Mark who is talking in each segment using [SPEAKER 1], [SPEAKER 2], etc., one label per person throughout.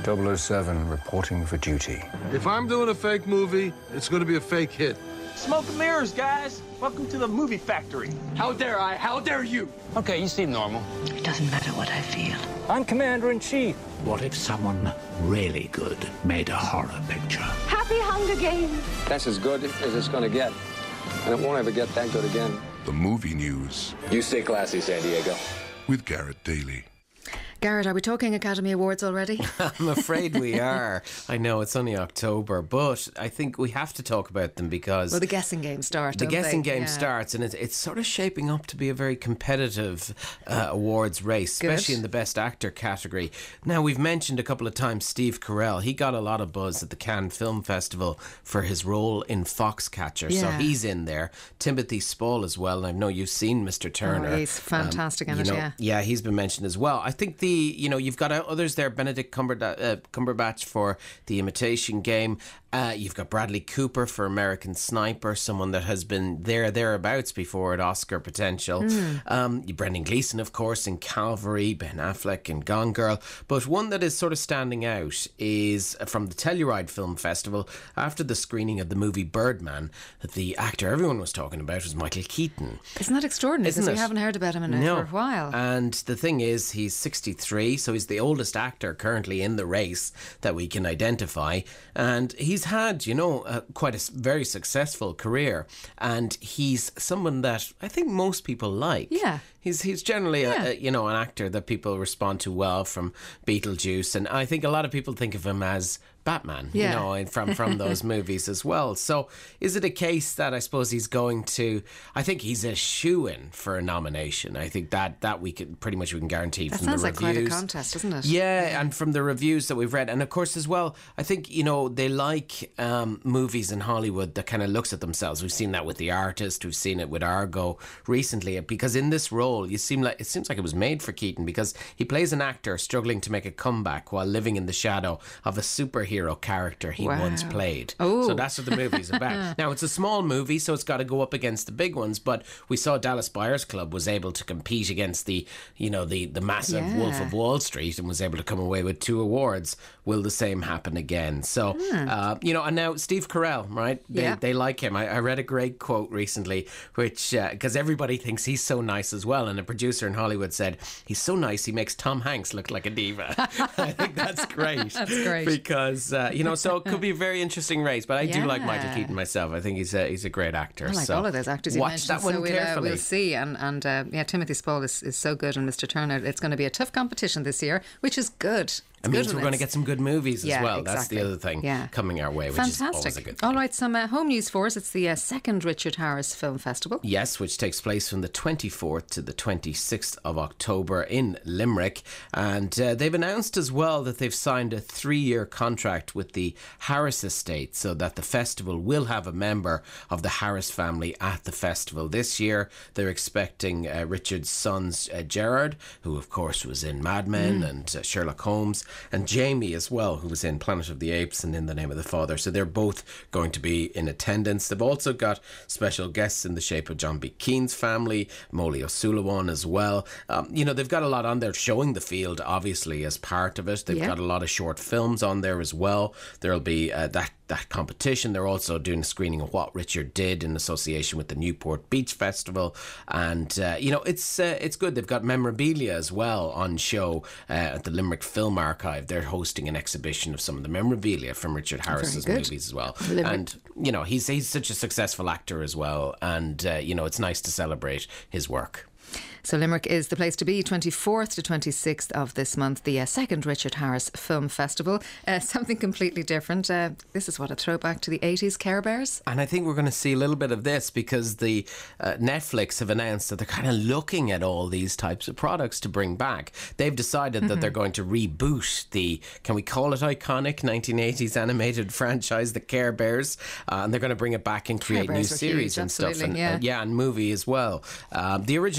[SPEAKER 1] 007 reporting for duty.
[SPEAKER 2] If I'm doing a fake movie, it's going to be a fake hit.
[SPEAKER 3] Smoke and mirrors, guys. Welcome to the movie factory.
[SPEAKER 4] How dare I? How dare you?
[SPEAKER 3] Okay, you seem normal.
[SPEAKER 5] It doesn't matter what I feel.
[SPEAKER 3] I'm Commander-in-Chief.
[SPEAKER 6] What if someone really good made a horror picture?
[SPEAKER 5] Happy Hunger Games!
[SPEAKER 7] That's as good as it's going to get. And it won't ever get that good again.
[SPEAKER 8] The movie news.
[SPEAKER 7] You stay classy, San Diego.
[SPEAKER 8] With Garrett Daly.
[SPEAKER 9] Garrett, are we talking Academy Awards already?
[SPEAKER 10] I'm afraid we are. I know it's only October, but I think we have to talk about them because...
[SPEAKER 9] Well, the guessing game starts.
[SPEAKER 10] The guessing game starts, and it's sort of shaping up to be a very competitive awards race, especially in the Best Actor category. Now, we've mentioned a couple of times Steve Carell. He got a lot of buzz at the Cannes Film Festival for his role in Foxcatcher, so he's in there. Timothy Spall as well, and I know you've seen Mr. Turner.
[SPEAKER 9] Oh, he's fantastic in it, yeah.
[SPEAKER 10] Yeah, he's been mentioned as well. I think you've got others there, Benedict Cumberbatch for The Imitation Game. You've got Bradley Cooper for American Sniper, someone that has been thereabouts before at Oscar potential. Brendan Gleeson, of course, in Calvary, Ben Affleck in Gone Girl. But one that is sort of standing out is from the Telluride Film Festival. After the screening of the movie Birdman, the actor everyone was talking about was Michael Keaton.
[SPEAKER 9] Isn't that extraordinary? Because we haven't heard about him for a while.
[SPEAKER 10] And the thing is, he's 63, so he's the oldest actor currently in the race that we can identify. And he's had, quite a very successful career, and he's someone that I think most people like.
[SPEAKER 9] Yeah.
[SPEAKER 10] He's generally an actor that people respond to well, from Beetlejuice, and I think a lot of people think of him as Batman, from those movies as well. So is it a case that I suppose he's going to... I think he's a shoo-in for a nomination. I think that we can guarantee from the reviews. That sounds like
[SPEAKER 9] quite a contest, doesn't it?
[SPEAKER 10] Yeah, and from the reviews that we've read. And of course as well, I think, they like movies in Hollywood that kind of looks at themselves. We've seen that with The Artist. We've seen it with Argo recently. Because in this role, it seems like it was made for Keaton, because he plays an actor struggling to make a comeback while living in the shadow of a superhero character he once played.
[SPEAKER 9] Oh.
[SPEAKER 10] So that's what the movie's about. Now, it's a small movie, so it's got to go up against the big ones, but we saw Dallas Buyers Club was able to compete against the massive Wolf of Wall Street and was able to come away with 2 awards. Will the same happen again? So, and now Steve Carell, right? They like him. I read a great quote recently, which, because everybody thinks he's so nice as well, and a producer in Hollywood said, he's so nice, he makes Tom Hanks look like a diva. I think that's great.
[SPEAKER 9] That's great.
[SPEAKER 10] Because, so it could be a very interesting race, but I do like Michael Keaton myself. I think he's a great actor.
[SPEAKER 9] I like all of those actors you
[SPEAKER 10] watch
[SPEAKER 9] mentioned.
[SPEAKER 10] That one carefully.
[SPEAKER 9] We'll see. And Timothy Spall is so good, and Mr. Turner. It's going to be a tough competition this year, which is good.
[SPEAKER 10] It means we're going to get some good movies as well.
[SPEAKER 9] Exactly.
[SPEAKER 10] That's the other thing coming our way, which is always a good thing.
[SPEAKER 9] All right, some home news for us. It's the second Richard Harris Film Festival.
[SPEAKER 10] Yes, which takes place from the 24th to the 26th of October in Limerick. And they've announced as well that they've signed a 3-year contract with the Harris estate, so that the festival will have a member of the Harris family at the festival. This year, they're expecting Richard's sons, Gerard, who of course was in Mad Men and Sherlock Holmes, and Jamie as well, who was in Planet of the Apes and In the Name of the Father. So they're both going to be in attendance. They've also got special guests in the shape of John B. Keane's family, Molly O'Sullivan as well. They've got a lot on there, showing the field obviously as part of it. They've got a lot of short films on there as well. There'll be that competition. They're also doing a screening of What Richard Did in association with the Newport Beach Festival, and it's good. They've got memorabilia as well on show at the Limerick Film Archive. They're hosting an exhibition of some of the memorabilia from Richard Harris's movies as well. And he's such a successful actor as well, and it's nice to celebrate his work.
[SPEAKER 9] So Limerick is the place to be, 24th to 26th of this month, the second Richard Harris Film Festival. Something completely different. This is a throwback to the 80s Care Bears.
[SPEAKER 10] And I think we're going to see a little bit of this, because the Netflix have announced that they're kind of looking at all these types of products to bring back. They've decided that they're going to reboot the, can we call it iconic 1980s animated franchise, the Care Bears, and they're going to bring it back and create new series and stuff, and movie as well. The original creation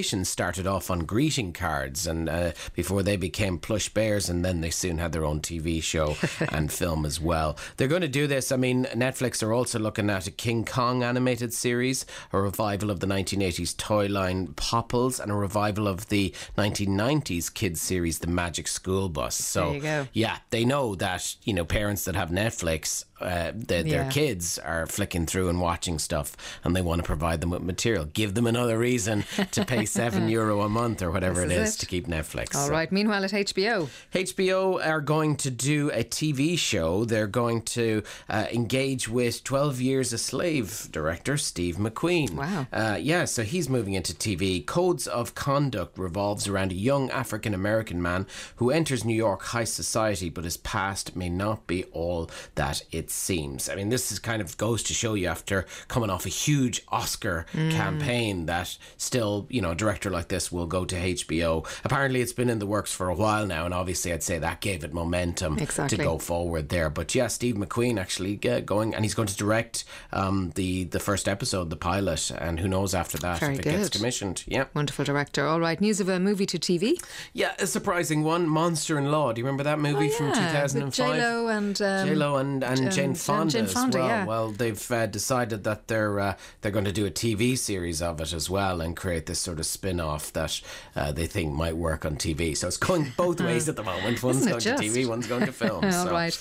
[SPEAKER 10] animation started off on greeting cards, and before they became plush bears, and then they soon had their own TV show and film as well. They're going to do this. I mean, Netflix are also looking at a King Kong animated series, a revival of the 1980s toy line Popples, and a revival of the 1990s kids series The Magic School Bus. So,
[SPEAKER 9] there you go.
[SPEAKER 10] Yeah, they know that, you know, parents that have Netflix, their kids are flicking through and watching stuff, and they want to provide them with material. Give them another reason to pay €7 a month or whatever it is to keep Netflix.
[SPEAKER 9] All right. Meanwhile, at HBO
[SPEAKER 10] are going to do a TV show. They're going to engage with 12 Years a Slave director Steve McQueen.
[SPEAKER 9] Wow.
[SPEAKER 10] So he's moving into TV. Codes of Conduct revolves around a young African-American man who enters New York high society, but his past may not be all that it seems. I mean, this is kind of goes to show you, after coming off a huge Oscar campaign, that still, you know, a director like this will go to HBO. Apparently it's been in the works for a while now, and obviously I'd say that gave it momentum to go forward there. But yeah, Steve McQueen actually going, and he's going to direct the first episode, the pilot, and who knows after that if it gets commissioned. Yeah,
[SPEAKER 9] wonderful director. All right, news of a movie to TV.
[SPEAKER 10] Yeah, a surprising one, Monster in Law. Do you remember that movie from 2005? With J-Lo and Jane Fonda as well.
[SPEAKER 9] Yeah.
[SPEAKER 10] Well, they've decided that they're going to do a TV series of it as well, and create this sort of spin-off that they think might work on TV. So it's going both ways at the moment. One's going to TV, one's going to film.
[SPEAKER 9] All right.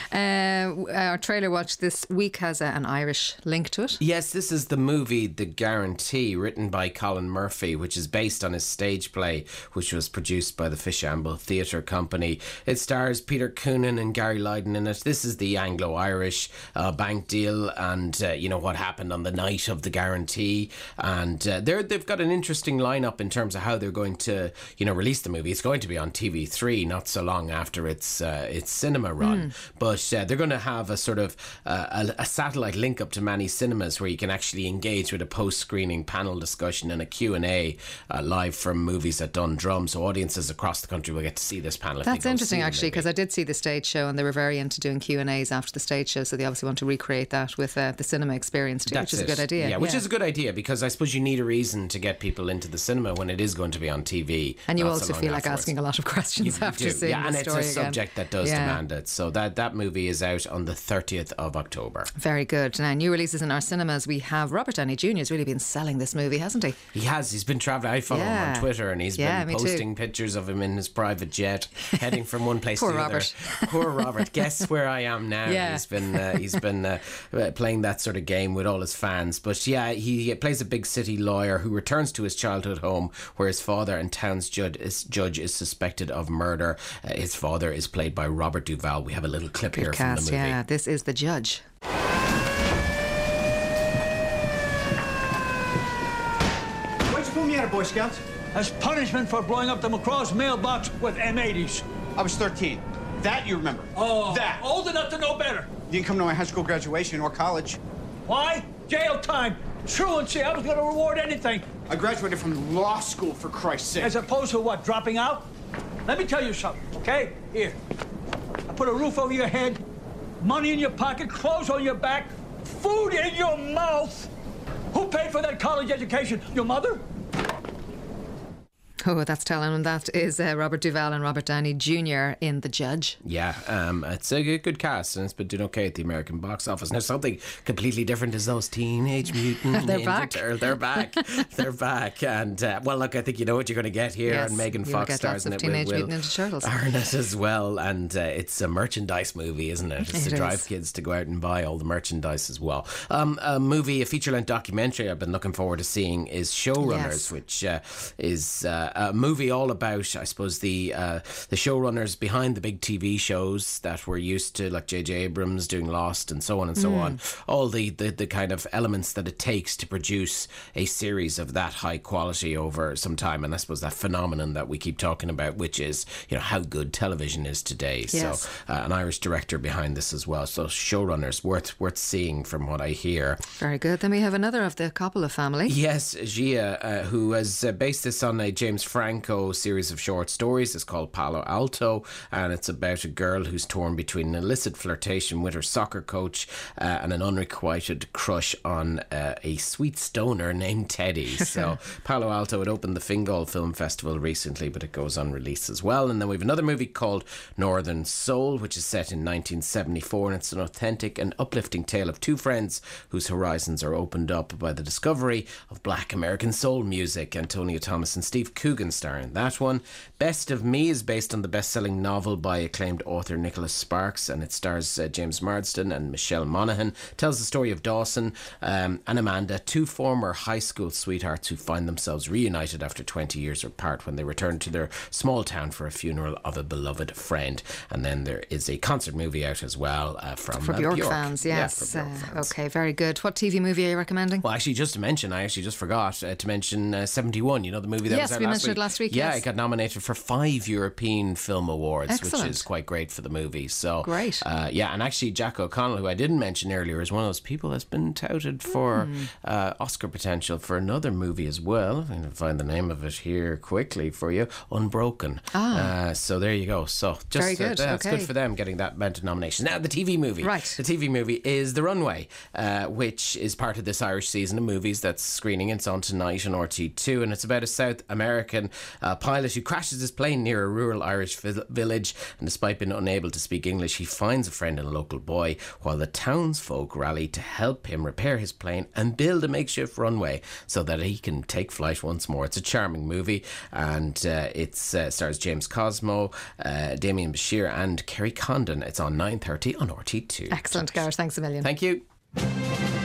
[SPEAKER 9] Our trailer watch this week has an Irish link to it.
[SPEAKER 10] Yes, this is the movie The Guarantee, written by Colin Murphy, which is based on his stage play, which was produced by the Fishamble Theatre Company. It stars Peter Coonan and Gary Lydon in it. This is the Anglo-Irish bank deal, and you know what happened on the night of The Guarantee, and they've got an interesting lineup in terms of how they're going to, you know, release the movie. It's going to be on TV3 not so long after its cinema run, but they're going to have a sort of a satellite link up to many cinemas where you can actually engage with a post-screening panel discussion and a Q&A live from movies at Dundrum, so audiences across the country will get to see this panel.
[SPEAKER 9] That's interesting, actually, because I did see the stage show, and they were very into doing Q&As after the stage show, so they obviously want to recreate that with the cinema experience too, which is a good idea.
[SPEAKER 10] Yeah, which is a good idea, because I suppose you need a reason to get people into the cinema when it is going to be on TV.
[SPEAKER 9] And you also feel like asking a lot of questions after seeing the story again.
[SPEAKER 10] And it's a subject that does demand it. So that movie is out on the 30th of October.
[SPEAKER 9] Very good. Now, new releases in our cinemas. We have Robert Downey Jr. has really been selling this movie, hasn't he?
[SPEAKER 10] He has. He's been travelling. I follow him on Twitter, and he's been posting pictures of him in his private jet, heading from one place to the other. Poor Robert. Guess where I am now.
[SPEAKER 9] Yeah.
[SPEAKER 10] He's been playing that sort of game with all his fans. But yeah, he plays a big city lawyer who returns to his childhood home, where his father and town's judge is suspected of murder. His father is played by Robert Duvall. We have a little clip here from the movie.
[SPEAKER 9] Yeah, this is The Judge.
[SPEAKER 11] Why'd you pull me out of Boy Scouts?
[SPEAKER 3] As punishment for blowing up the McCraw's mailbox with M80s.
[SPEAKER 11] I was 13. That you remember.
[SPEAKER 3] Oh,
[SPEAKER 11] that.
[SPEAKER 3] Old enough to know better.
[SPEAKER 11] You didn't come to my high school graduation or college.
[SPEAKER 3] Why? Jail time. Truancy. I was going to reward anything.
[SPEAKER 11] I graduated from law school, for Christ's sake.
[SPEAKER 3] As opposed to what, dropping out? Let me tell you something, okay? Here. I put a roof over your head, money in your pocket, clothes on your back, food in your mouth. Who paid for that college education? Your mother?
[SPEAKER 9] Oh, that's telling. And that is Robert Duvall and Robert Downey Jr. in The Judge.
[SPEAKER 10] Yeah, it's a good cast, and it's been doing okay at the American box office. Now, something completely different is those Teenage Mutant
[SPEAKER 9] They're
[SPEAKER 10] Ninja
[SPEAKER 9] back.
[SPEAKER 10] Turtles. They're back. They're back. And, well, look, I think you know what you're going to get here.
[SPEAKER 9] Yes,
[SPEAKER 10] and Megan
[SPEAKER 9] you'll
[SPEAKER 10] Fox
[SPEAKER 9] get
[SPEAKER 10] stars in
[SPEAKER 9] lots
[SPEAKER 10] it.
[SPEAKER 9] of Teenage Mutant Ninja Turtles.
[SPEAKER 10] Arnett as well. And it's a merchandise movie, isn't it? It's to drive
[SPEAKER 9] is.
[SPEAKER 10] kids to go out and buy all the merchandise as well. A feature-length documentary I've been looking forward to seeing is Showrunners, which is a movie all about, I suppose, the showrunners behind the big TV shows that we're used to, like J.J. Abrams doing Lost and so on and so on. All the kind of elements that it takes to produce a series of that high quality over some time, and I suppose that phenomenon that we keep talking about, which is, you know, how good television is today.
[SPEAKER 9] Yes.
[SPEAKER 10] So an Irish director behind this as well. So Showrunners, worth seeing from what I hear.
[SPEAKER 9] Very good. Then we have another of the Coppola family.
[SPEAKER 10] Yes, Gia, who has based this on a James James Franco series of short stories. It's called Palo Alto, and it's about a girl who's torn between an illicit flirtation with her soccer coach and an unrequited crush on a sweet stoner named Teddy. So Palo Alto had opened the Fingal Film Festival recently, but it goes unreleased as well. And then we have another movie called Northern Soul, which is set in 1974, and it's an authentic and uplifting tale of two friends whose horizons are opened up by the discovery of black American soul music. Antonia Thomas and Steve Coogan star in that one. Best of Me is based on the best-selling novel by acclaimed author Nicholas Sparks, and it stars James Marsden and Michelle Monaghan. Tells the story of Dawson and Amanda, two former high school sweethearts who find themselves reunited after 20 years apart when they return to their small town for a funeral of a beloved friend. And then there is a concert movie out as well from
[SPEAKER 9] Bjork fans, yes.
[SPEAKER 10] Yeah, for Bjork fans.
[SPEAKER 9] Okay, very good. What TV movie are you recommending?
[SPEAKER 10] Well, actually, just to mention, I actually just forgot to mention 71, you know, the movie that was out last week. Yes, we mentioned it last week,
[SPEAKER 9] yes.
[SPEAKER 10] Yeah, it got nominated for 5 European Film Awards,
[SPEAKER 9] Excellent.
[SPEAKER 10] which is quite great for the movie. So
[SPEAKER 9] great.
[SPEAKER 10] Yeah, and actually Jack O'Connell, who I didn't mention earlier, is one of those people that's been touted for Oscar potential for another movie as well. I'm going to find the name of it here quickly for you. Unbroken. So there you go. So just
[SPEAKER 9] very good.
[SPEAKER 10] It's good for them getting that amount of nominations. Now the TV movie.
[SPEAKER 9] Right.
[SPEAKER 10] The TV movie is The Runway, which is part of this Irish season of movies that's screening. It's on tonight on RT2, and it's about a South American pilot who crashes his plane near a rural Irish village, and despite being unable to speak English, he finds a friend in a local boy while the townsfolk rally to help him repair his plane and build a makeshift runway so that he can take flight once more. It's a charming movie, and it stars James Cosmo, Damien Bashir and Kerry Condon. It's on 9:30 on RT2.
[SPEAKER 9] Excellent, Gareth. Thanks a million.
[SPEAKER 10] Thank you.